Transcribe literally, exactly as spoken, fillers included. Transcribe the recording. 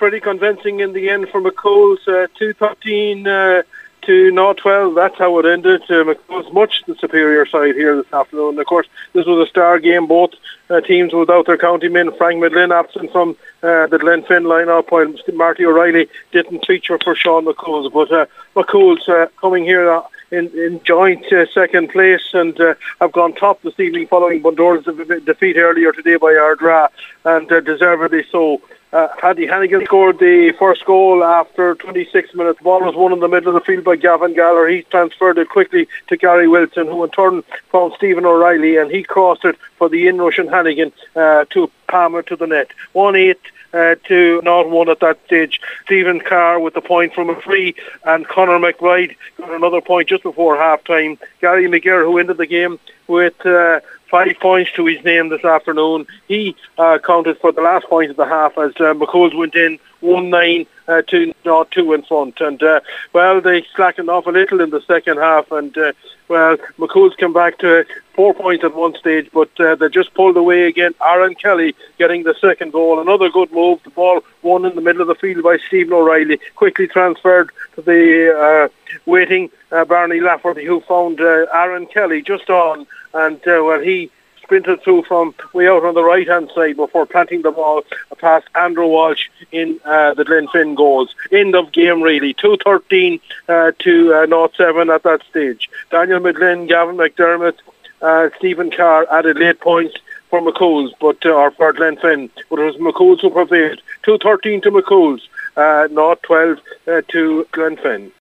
pretty convincing in the end for McCool's, uh, two thirteen uh, to zero twelve. That's how it ended. Uh, McCool's much the superior side here this afternoon. Of course, this was a star game. Both uh, teams without their county men. Frank Midlin absent from uh, the Glenfin line-up, while Marty O'Reilly didn't feature for Sean McCool's. But uh, McCool's uh, coming here uh, in, in joint uh, second place and uh, have gone top this evening following Bundora's defeat earlier today by Ardra, and uh, deservedly so. Uh, Paddy Hannigan scored the first goal after twenty-six minutes. The ball was won in the middle of the field by Gavin Galler. He transferred it quickly to Gary Wilson, who in turn found Stephen O'Reilly, and he crossed it for the in-rushing Hannigan uh, to Palmer to the net. one eight Uh, to not one at that stage. Stephen Carr with the point from a free, and Conor McBride got another point just before half time. Gary McGirr, who ended the game with uh, five points to his name this afternoon, he uh, counted for the last point of the half as uh, McCool's went in one nine uh, to not two in front. And uh, well, they slackened off a little in the second half, and uh, well, McCool's come back to four points at one stage, but uh, they just pulled away again. Aaron Kelly getting the second goal. Another good move. The ball won in the middle of the field by Stephen O'Reilly. Quickly transferred to the uh, waiting uh, Barney Lafferty, who found uh, Aaron Kelly just on, and uh, well, he sprinted through from way out on the right hand side before planting the ball past Andrew Walsh in uh, the Glenfin goals. End of game really. two thirteen uh, to uh, zero seven at that stage. Daniel Midlin, Gavin McDermott, uh, Stephen Carr added late points for McCool's, but uh, or for Glenfin, but it was McCool's who prevailed. two thirteen to McCool's, uh, zero twelve uh, to Glenfin.